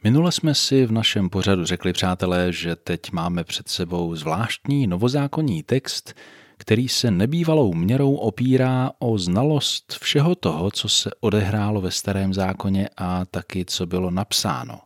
Minule jsme si v našem pořadu řekli, přátelé, že teď máme před sebou zvláštní novozákonní text, který se nebývalou měrou opírá o znalost všeho toho, co se odehrálo ve Starém zákoně a taky, co bylo napsáno.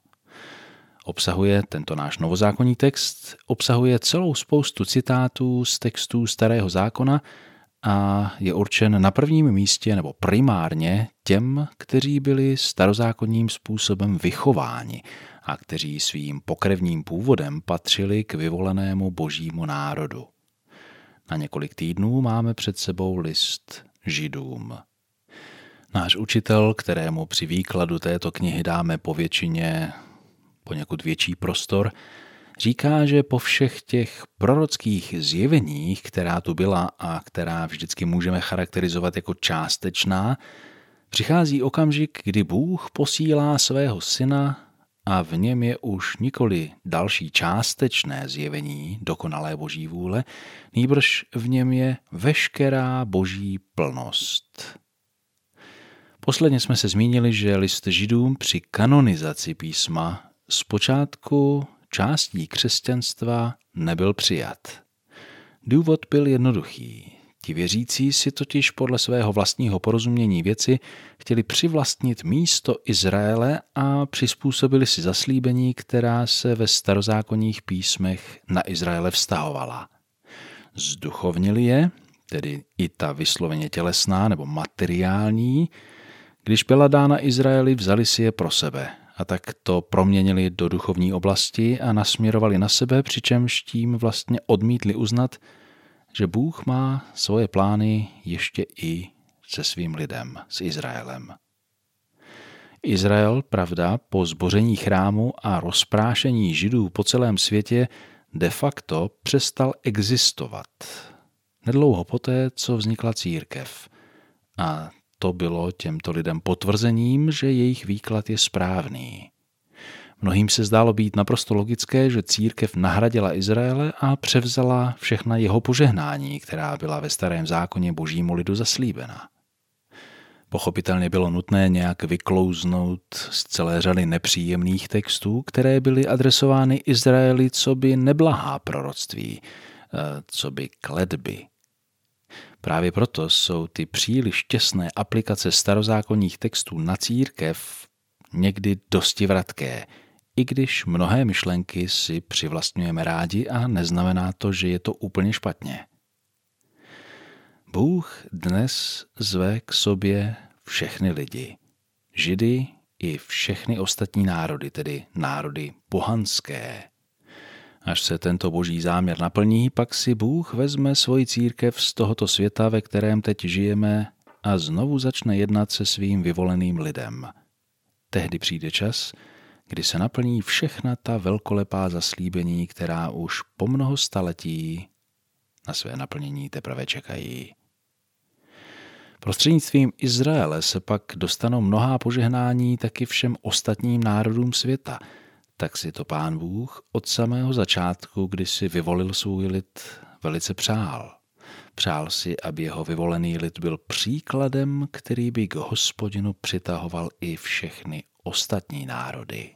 Tento náš novozákonní text obsahuje celou spoustu citátů z textů Starého zákona a je určen na prvním místě nebo primárně těm, kteří byli starozákonním způsobem vychováni a kteří svým pokrevním původem patřili k vyvolenému božímu národu. Na několik týdnů máme před sebou list Židům. Náš učitel, kterému při výkladu této knihy dáme povětšině poněkud větší prostor, říká, že po všech těch prorockých zjeveních, která tu byla a která vždycky můžeme charakterizovat jako částečná, přichází okamžik, kdy Bůh posílá svého syna a v něm je už nikoli další částečné zjevení dokonalé boží vůle, nýbrž v něm je veškerá boží plnost. Posledně jsme se zmínili, že list Židům při kanonizaci písma zpočátku částí křesťanstva nebyl přijat. Důvod byl jednoduchý. Ti věřící si totiž podle svého vlastního porozumění věci chtěli přivlastnit místo Izraele a přizpůsobili si zaslíbení, která se ve starozákonních písmech na Izraele vztahovala. Zduchovnili je, tedy i ta vysloveně tělesná nebo materiální, když byla dána Izraeli, vzali si je pro sebe a tak to proměnili do duchovní oblasti a nasměrovali na sebe, přičemž tím vlastně odmítli uznat, že Bůh má svoje plány ještě i se svým lidem, s Izraelem. Izrael, pravda, po zboření chrámu a rozprášení Židů po celém světě de facto přestal existovat. Nedlouho poté, co vznikla církev. A to bylo těmto lidem potvrzením, že jejich výklad je správný. Mnohým se zdálo být naprosto logické, že církev nahradila Izraele a převzala všechna jeho požehnání, která byla ve Starém zákoně božímu lidu zaslíbena. Pochopitelně bylo nutné nějak vyklouznout z celé řady nepříjemných textů, které byly adresovány Izraeli coby neblahá proroctví, coby kletby. Právě proto jsou ty příliš těsné aplikace starozákonních textů na církev někdy dosti vratké, i když mnohé myšlenky si přivlastňujeme rádi a neznamená to, že je to úplně špatně. Bůh dnes zve k sobě všechny lidi, Židy i všechny ostatní národy, tedy národy pohanské. Až se tento boží záměr naplní, pak si Bůh vezme svoji církev z tohoto světa, ve kterém teď žijeme, a znovu začne jednat se svým vyvoleným lidem. Tehdy přijde čas, kdy se naplní všechna ta velkolepá zaslíbení, která už po mnoho staletí na své naplnění teprve čekají. Prostřednictvím Izraele se pak dostanou mnohá požehnání taky všem ostatním národům světa. Tak si to Pán Bůh od samého začátku, kdy si vyvolil svůj lid, velice přál. Přál si, aby jeho vyvolený lid byl příkladem, který by k Hospodinu přitahoval i všechny ostatní národy.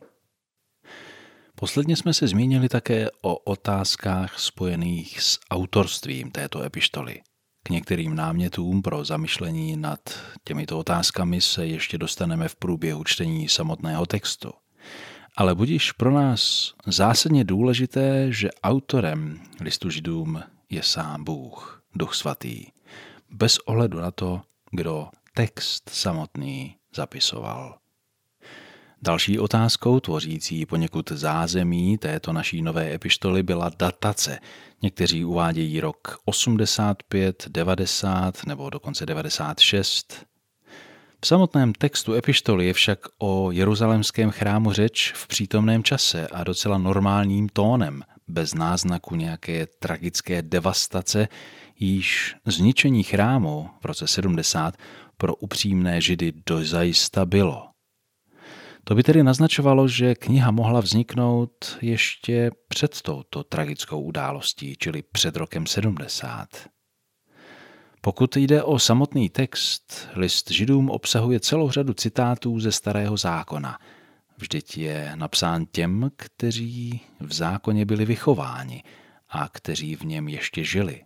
Posledně jsme se zmínili také o otázkách spojených s autorstvím této epištoly. K některým námětům pro zamyšlení nad těmito otázkami se ještě dostaneme v průběhu čtení samotného textu. Ale budiž pro nás zásadně důležité, že autorem listu Židům je sám Bůh, Duch Svatý, bez ohledu na to, kdo text samotný zapisoval. Další otázkou, tvořící poněkud zázemí této naší nové epištoly, byla datace. Někteří uvádějí rok 85, 90 nebo dokonce 96. V samotném textu epištoly je však o jeruzalémském chrámu řeč v přítomném čase a docela normálním tónem, bez náznaku nějaké tragické devastace, jíž zničení chrámu v roce 70 pro upřímné Židy dozajista bylo. To by tedy naznačovalo, že kniha mohla vzniknout ještě před touto tragickou událostí, čili před rokem 70. Pokud jde o samotný text, list Židům obsahuje celou řadu citátů ze Starého zákona. Vždyť je napsán těm, kteří v zákoně byli vychováni a kteří v něm ještě žili.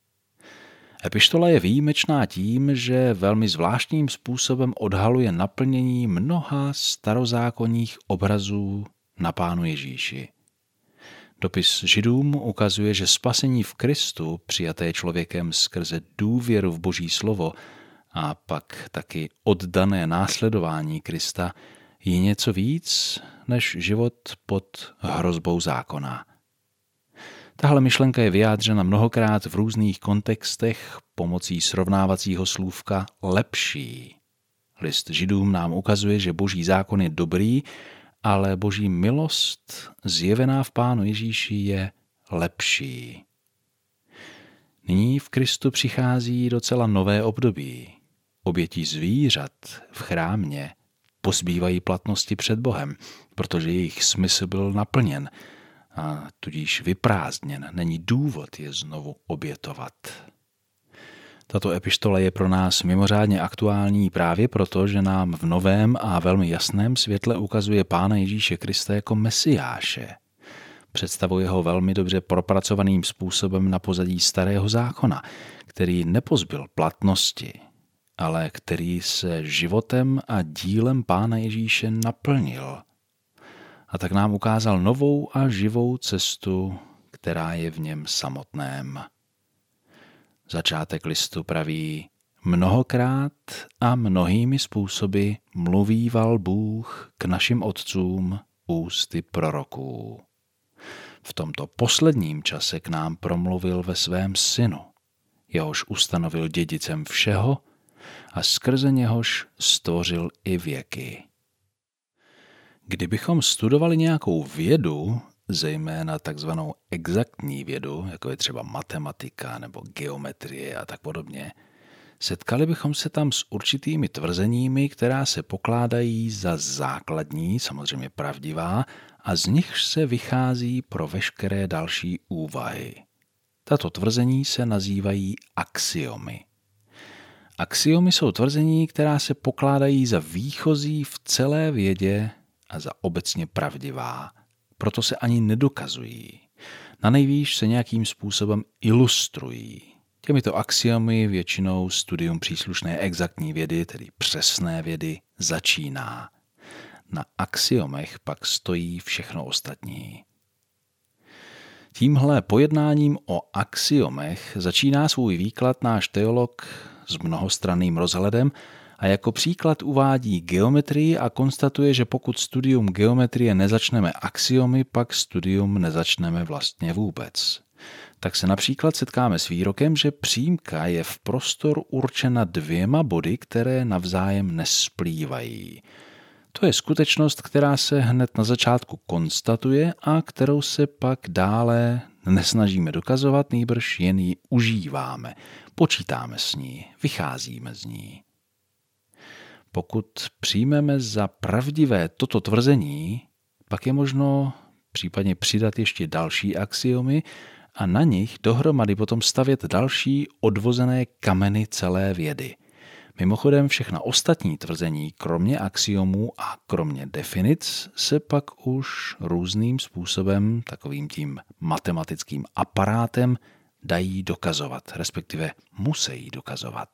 Epištola je výjimečná tím, že velmi zvláštním způsobem odhaluje naplnění mnoha starozákonních obrazů na Pánu Ježíši. Dopis Židům ukazuje, že spasení v Kristu, přijaté člověkem skrze důvěru v Boží slovo a pak taky oddané následování Krista, je něco víc než život pod hrozbou zákona. Tahle myšlenka je vyjádřena mnohokrát v různých kontextech pomocí srovnávacího slůvka lepší. List Židům nám ukazuje, že Boží zákon je dobrý, ale Boží milost zjevená v Pánu Ježíši je lepší. Nyní v Kristu přichází docela nové období. Oběti zvířat v chrámě pozbývají platnosti před Bohem, protože jejich smysl byl naplněn a tudíž vyprázdněn. Není důvod je znovu obětovat. Tato epištola je pro nás mimořádně aktuální právě proto, že nám v novém a velmi jasném světle ukazuje Pána Ježíše Krista jako Mesiáše. Představuje ho velmi dobře propracovaným způsobem na pozadí starého zákona, který nepozbyl platnosti, ale který se životem a dílem Pána Ježíše naplnil. A tak nám ukázal novou a živou cestu, která je v něm samotném. Začátek listu praví: mnohokrát a mnohými způsoby mluvíval Bůh k našim otcům ústy proroků. V tomto posledním čase k nám promluvil ve svém synu, jehož ustanovil dědicem všeho a skrze něhož stvořil i věky. Kdybychom studovali nějakou vědu, zejména takzvanou exaktní vědu, jako je třeba matematika nebo geometrie a tak podobně, setkali bychom se tam s určitými tvrzeními, která se pokládají za základní, samozřejmě pravdivá, a z nich se vychází pro veškeré další úvahy. Tato tvrzení se nazývají axiomy. Axiomy jsou tvrzení, která se pokládají za výchozí v celé vědě a za obecně pravdivá. Proto se ani nedokazují. Nanejvýš se nějakým způsobem ilustrují. Těmito axiomy většinou studium příslušné exaktní vědy, tedy přesné vědy, začíná. Na axiomech pak stojí všechno ostatní. Tímhle pojednáním o axiomech začíná svůj výklad náš teolog s mnohostranným rozhledem a jako příklad uvádí geometrii a konstatuje, že pokud studium geometrie nezačneme axiomy, pak studium nezačneme vlastně vůbec. Tak se například setkáme s výrokem, že přímka je v prostoru určena dvěma body, které navzájem nesplývají. To je skutečnost, která se hned na začátku konstatuje a kterou se pak dále nesnažíme dokazovat, nýbrž jen ji užíváme, počítáme s ní, vycházíme z ní. Pokud přijmeme za pravdivé toto tvrzení, pak je možno případně přidat ještě další axiomy a na nich dohromady potom stavět další odvozené kameny celé vědy. Mimochodem všechna ostatní tvrzení, kromě axiomů a kromě definic, se pak už různým způsobem, takovým tím matematickým aparátem, dají dokazovat, respektive musí dokazovat.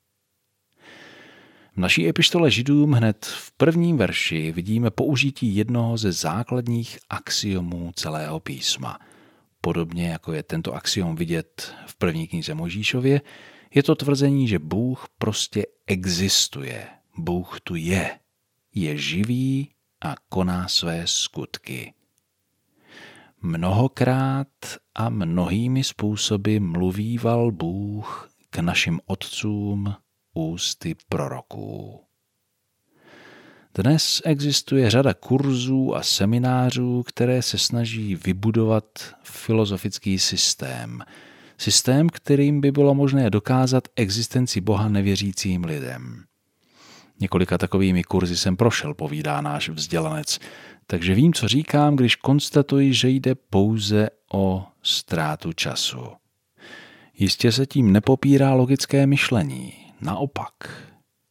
V naší epištole Židům hned v prvním verši vidíme použití jednoho ze základních axiomů celého písma. Podobně jako je tento axiom vidět v první knize Mojžíšově, je to tvrzení, že Bůh prostě existuje. Bůh tu je živý a koná své skutky. Mnohokrát a mnohými způsoby mluvíval Bůh k našim otcům ústy proroků. Dnes existuje řada kurzů a seminářů, které se snaží vybudovat filozofický systém. Systém, kterým by bylo možné dokázat existenci Boha nevěřícím lidem. Několika takovými kurzy jsem prošel, povídá náš vzdělanec, takže vím, co říkám, když konstatuji, že jde pouze o ztrátu času. Jistě se tím nepopírá logické myšlení, naopak.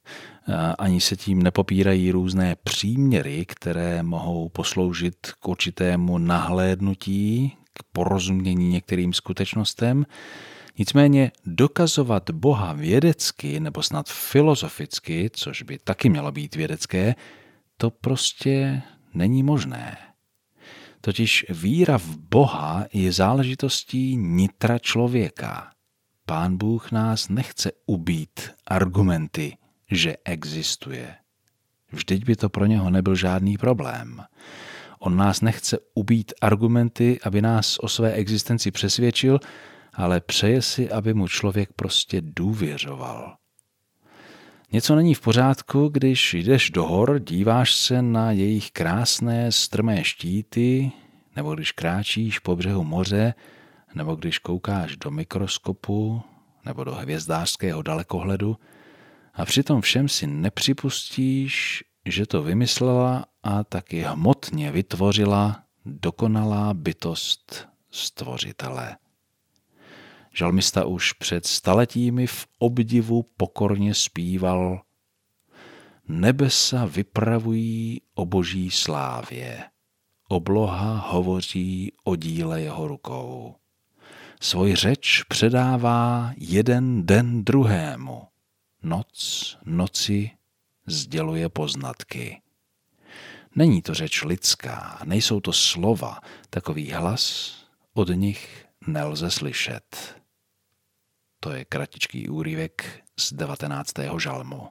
Ani se tím nepopírají různé příměry, které mohou posloužit k určitému nahlédnutí, k porozumění některým skutečnostem. Nicméně dokazovat Boha vědecky nebo snad filozoficky, což by taky mělo být vědecké, to prostě není možné. Totiž víra v Boha je záležitostí nitra člověka. Pán Bůh nás nechce ubít argumenty, že existuje. Vždyť by to pro něho nebyl žádný problém. On nás nechce ubít argumenty, aby nás o své existenci přesvědčil, ale přeje si, aby mu člověk prostě důvěřoval. Něco není v pořádku, když jdeš do hor, díváš se na jejich krásné strmé štíty, nebo když kráčíš po břehu moře, nebo když koukáš do mikroskopu, nebo do hvězdářského dalekohledu a přitom všem si nepřipustíš, že to vymyslela a taky hmotně vytvořila dokonalá bytost stvořitele. Žalmista už před staletími v obdivu pokorně zpíval: Nebesa vypravují o boží slávě, obloha hovoří o díle jeho rukou. Svoj řeč předává jeden den druhému, noc noci sděluje poznatky. Není to řeč lidská, nejsou to slova, takový hlas od nich nelze slyšet. To je kratičký úryvek z 19. žalmu.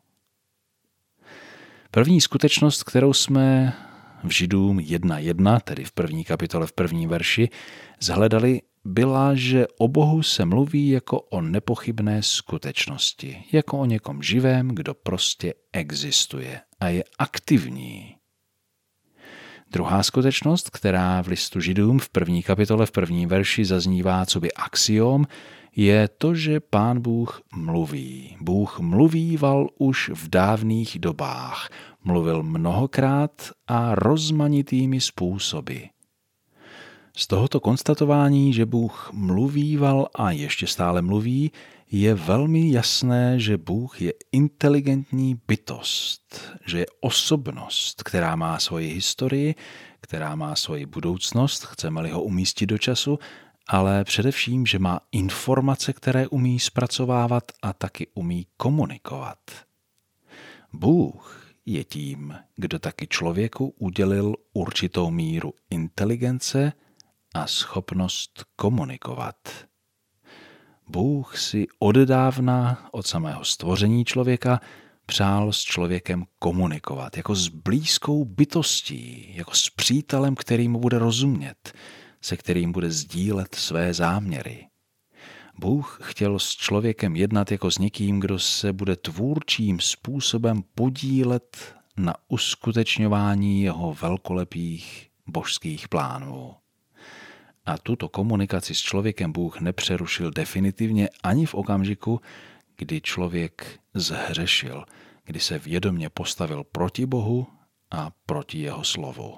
První skutečnost, kterou jsme v Židům 1.1, tedy v první kapitole v prvním verši, zhledali, byla, že o Bohu se mluví jako o nepochybné skutečnosti, jako o někom živém, kdo prostě existuje a je aktivní. Druhá skutečnost, která v listu Židům v první kapitole v prvním verši zaznívá coby axiom, je to, že Pán Bůh mluví. Bůh mluvíval už v dávných dobách, mluvil mnohokrát a rozmanitými způsoby. Z tohoto konstatování, že Bůh mluvíval a ještě stále mluví, je velmi jasné, že Bůh je inteligentní bytost, že je osobnost, která má svoji historii, která má svoji budoucnost, chceme-li ho umístit do času, ale především, že má informace, které umí zpracovávat a taky umí komunikovat. Bůh je tím, kdo taky člověku udělil určitou míru inteligence a schopnost komunikovat. Bůh si odedávna, od samého stvoření člověka, přál s člověkem komunikovat, jako s blízkou bytostí, jako s přítelem, který mu bude rozumět, se kterým bude sdílet své záměry. Bůh chtěl s člověkem jednat jako s někým, kdo se bude tvůrčím způsobem podílet na uskutečňování jeho velkolepých božských plánů. A tuto komunikaci s člověkem Bůh nepřerušil definitivně ani v okamžiku, kdy člověk zhřešil, kdy se vědomě postavil proti Bohu a proti jeho slovu.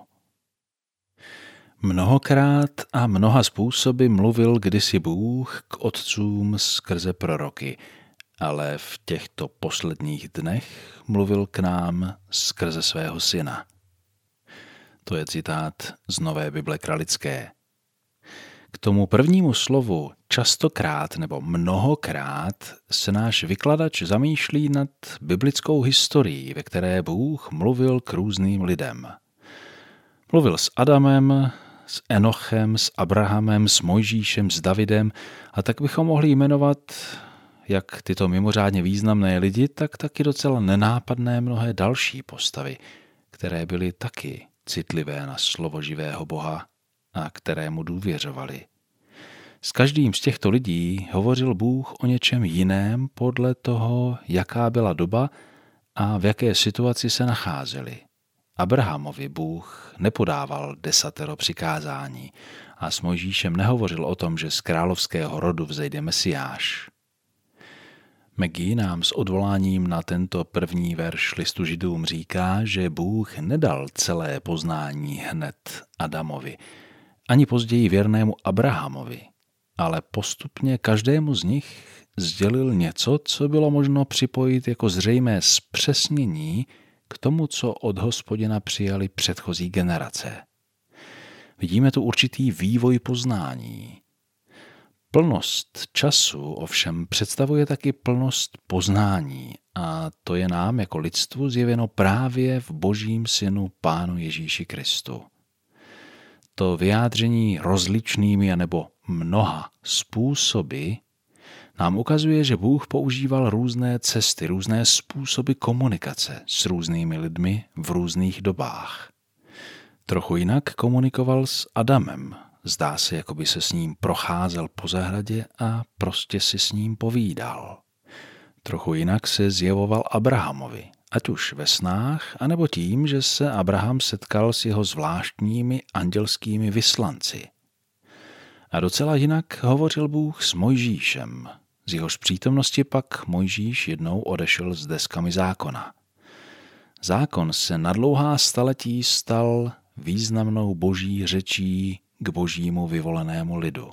Mnohokrát a mnoha způsoby mluvil kdysi Bůh k otcům skrze proroky, ale v těchto posledních dnech mluvil k nám skrze svého syna. To je citát z Nové Bible kralické. K tomu prvnímu slovu častokrát nebo mnohokrát se náš vykladač zamýšlí nad biblickou historií, ve které Bůh mluvil k různým lidem. Mluvil s Adamem, s Enochem, s Abrahamem, s Mojžíšem, s Davidem a tak bychom mohli jmenovat jak tyto mimořádně významné lidi, tak taky docela nenápadné mnohé další postavy, které byly taky citlivé na slovo živého Boha a kterému důvěřovali. S každým z těchto lidí hovořil Bůh o něčem jiném podle toho, jaká byla doba a v jaké situaci se nacházeli. Abrahamovi Bůh nepodával 10 přikázání a s Mojžíšem nehovořil o tom, že z královského rodu vzejde Mesiáš. Maggie nám s odvoláním na tento první verš listu Židům říká, že Bůh nedal celé poznání hned Adamovi, ani později věrnému Abrahamovi. ale postupně každému z nich sdělil něco, co bylo možno připojit jako zřejmé zpřesnění k tomu, co od Hospodina přijali předchozí generace. Vidíme tu určitý vývoj poznání. Plnost času ovšem představuje taky plnost poznání a to je nám jako lidstvu zjeveno právě v Božím Synu Pánu Ježíši Kristu. To vyjádření rozličnými anebo mnoha způsoby nám ukazuje, že Bůh používal různé cesty, různé způsoby komunikace s různými lidmi v různých dobách. Trochu jinak komunikoval s Adamem. Zdá se, jako by se s ním procházel po zahradě a prostě si s ním povídal. Trochu jinak se zjevoval Abrahamovi, ať už ve snách, anebo tím, že se Abraham setkal s jeho zvláštními andělskými vyslanci. A docela jinak hovořil Bůh s Mojžíšem. Z jehož přítomnosti pak Mojžíš jednou odešel s deskami zákona. Zákon se na dlouhá staletí stal významnou boží řečí k božímu vyvolenému lidu.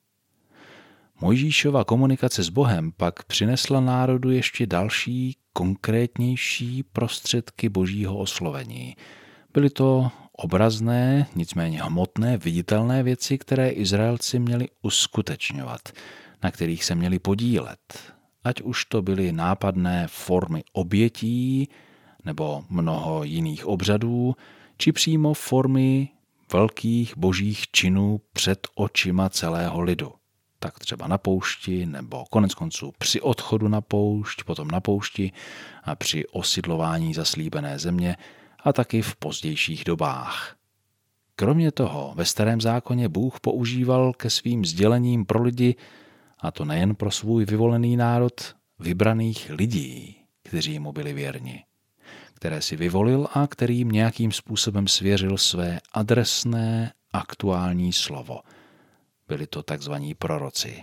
Mojžíšova komunikace s Bohem pak přinesla národu ještě další, konkrétnější prostředky božího oslovení. Byly to obrazné, nicméně hmotné, viditelné věci, které Izraelci měli uskutečňovat, na kterých se měli podílet. Ať už to byly nápadné formy obětí nebo mnoho jiných obřadů, či přímo formy velkých božích činů před očima celého lidu. Tak třeba na poušti, nebo koneckonců při odchodu na poušť, potom na poušti a při osidlování zaslíbené země a taky v pozdějších dobách. Kromě toho ve Starém zákoně Bůh používal ke svým sdělením pro lidi, a to nejen pro svůj vyvolený národ, vybraných lidí, kteří mu byli věrni, které si vyvolil a kterým nějakým způsobem svěřil své adresné, aktuální slovo. Byli to takzvaní proroci.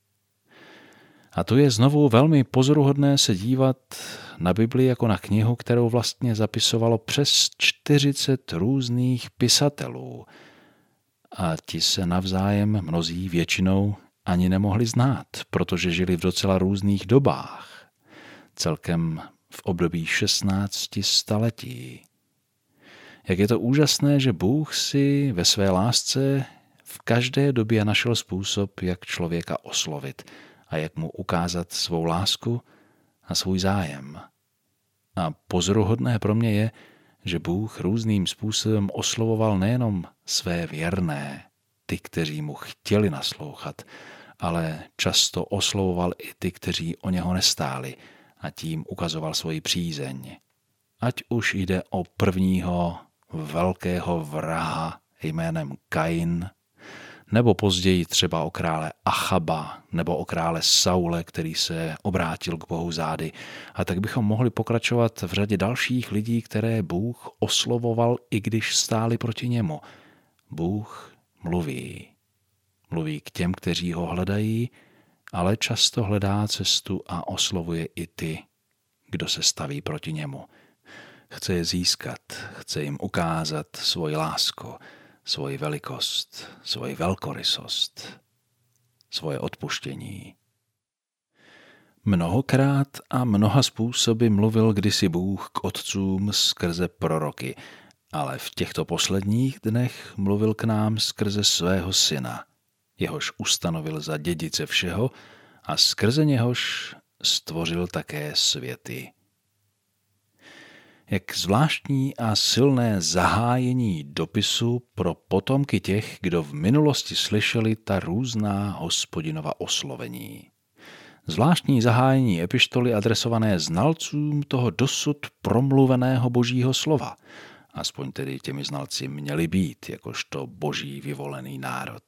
A tu je znovu velmi pozoruhodné se dívat na Bibli jako na knihu, kterou vlastně zapisovalo přes 40 různých pisatelů. A ti se navzájem mnozí většinou ani nemohli znát, protože žili v docela různých dobách. Celkem v období 16 staletí. Jak je to úžasné, že Bůh si ve své lásce v každé době našel způsob, jak člověka oslovit a jak mu ukázat svou lásku a svůj zájem. A pozoruhodné pro mě je, že Bůh různým způsobem oslovoval nejenom své věrné, ty, kteří mu chtěli naslouchat, ale často oslovoval i ty, kteří o něho nestáli a tím ukazoval svoji přízeň. Ať už jde o prvního velkého vraha jménem Kain, nebo později třeba o krále Achaba, nebo o krále Saule, který se obrátil k Bohu zády. A tak bychom mohli pokračovat v řadě dalších lidí, které Bůh oslovoval, i když stáli proti němu. Bůh mluví. Mluví k těm, kteří ho hledají, ale často hledá cestu a oslovuje i ty, kdo se staví proti němu. Chce je získat, chce jim ukázat svoji lásku, svoji velikost, svoji velkorysost, svoje odpuštění. Mnohokrát a mnoha způsoby mluvil kdysi Bůh k otcům skrze proroky, ale v těchto posledních dnech mluvil k nám skrze svého syna, jehož ustanovil za dědice všeho a skrze něhož stvořil také světy. Jak zvláštní a silné zahájení dopisu pro potomky těch, kdo v minulosti slyšeli ta různá Hospodinova oslovení. Zvláštní zahájení epištoly adresované znalcům toho dosud promluveného božího slova. Aspoň tedy těmi znalci měli být, jakožto boží vyvolený národ.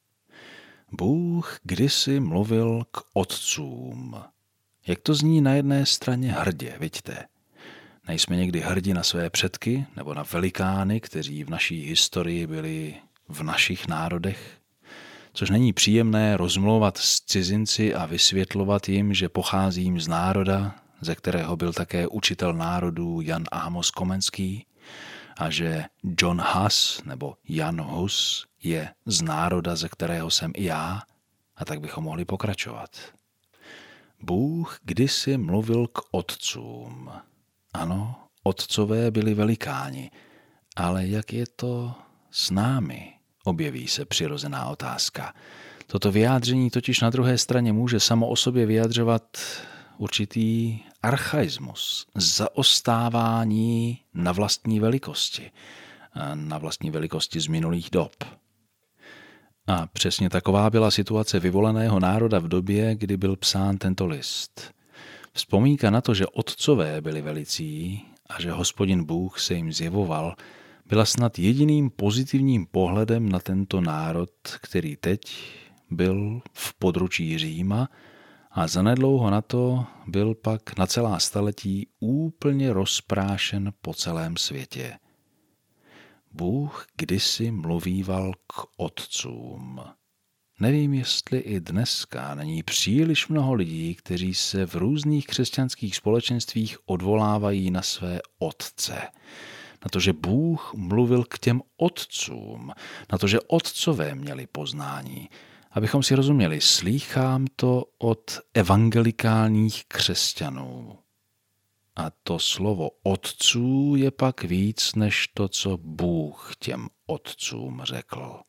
Bůh kdysi mluvil k otcům. Jak to zní na jedné straně hrdě, vidíte? Nejsme někdy hrdí na své předky nebo na velikány, kteří v naší historii byli v našich národech? Což není příjemné rozmlouvat s cizinci a vysvětlovat jim, že pocházím z národa, ze kterého byl také učitel národů Jan Amos Komenský, a že John Huss nebo Jan Hus je z národa, ze kterého jsem i já, A tak bychom mohli pokračovat. Bůh kdysi mluvil k otcům. Ano, otcové byli velikáni, ale jak je to s námi? Objeví se přirozená otázka. Toto vyjádření totiž na druhé straně může samo o sobě vyjadřovat určitý archaismus, zaostávání na vlastní velikosti z minulých dob. A přesně taková byla situace vyvoleného národa v době, kdy byl psán tento list. Vzpomínka na to, že otcové byli velicí a že Hospodin Bůh se jim zjevoval, byla snad jediným pozitivním pohledem na tento národ, který teď byl v područí Říma a zanedlouho na to byl pak na celá staletí úplně rozprášen po celém světě. Bůh kdysi mluvíval k otcům. Nevím, jestli i dneska není příliš mnoho lidí, kteří se v různých křesťanských společenstvích odvolávají na své otce. Na to, že Bůh mluvil k těm otcům, na to, že otcové měli poznání. Abychom si rozuměli, slýchám to od evangelikálních křesťanů. A to slovo otců je pak víc než to, co Bůh těm otcům řekl.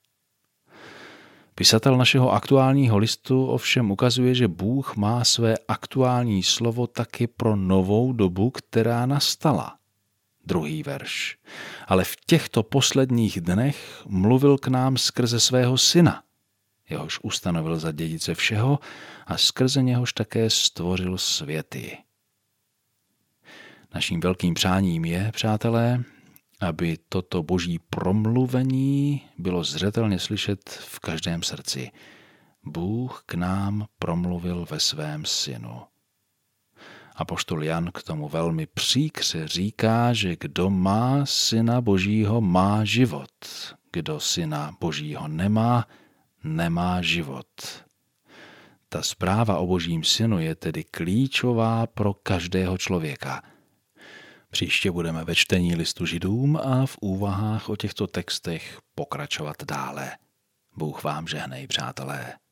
Pisatel našeho aktuálního listu ovšem ukazuje, že Bůh má své aktuální slovo taky pro novou dobu, která nastala. 2. verš. Ale v těchto posledních dnech mluvil k nám skrze svého syna, jehož ustanovil za dědice všeho a skrze něhož také stvořil světy. Naším velkým přáním je, přátelé, aby toto boží promluvení bylo zřetelně slyšet v každém srdci. Bůh k nám promluvil ve svém synu. Apoštol Jan k tomu velmi příkře říká, že kdo má syna božího, má život. Kdo syna božího nemá, nemá život. Ta zpráva o božím synu je tedy klíčová pro každého člověka. Příště budeme ve čtení listu Židům a v úvahách o těchto textech pokračovat dále. Bůh vám žehnej, přátelé.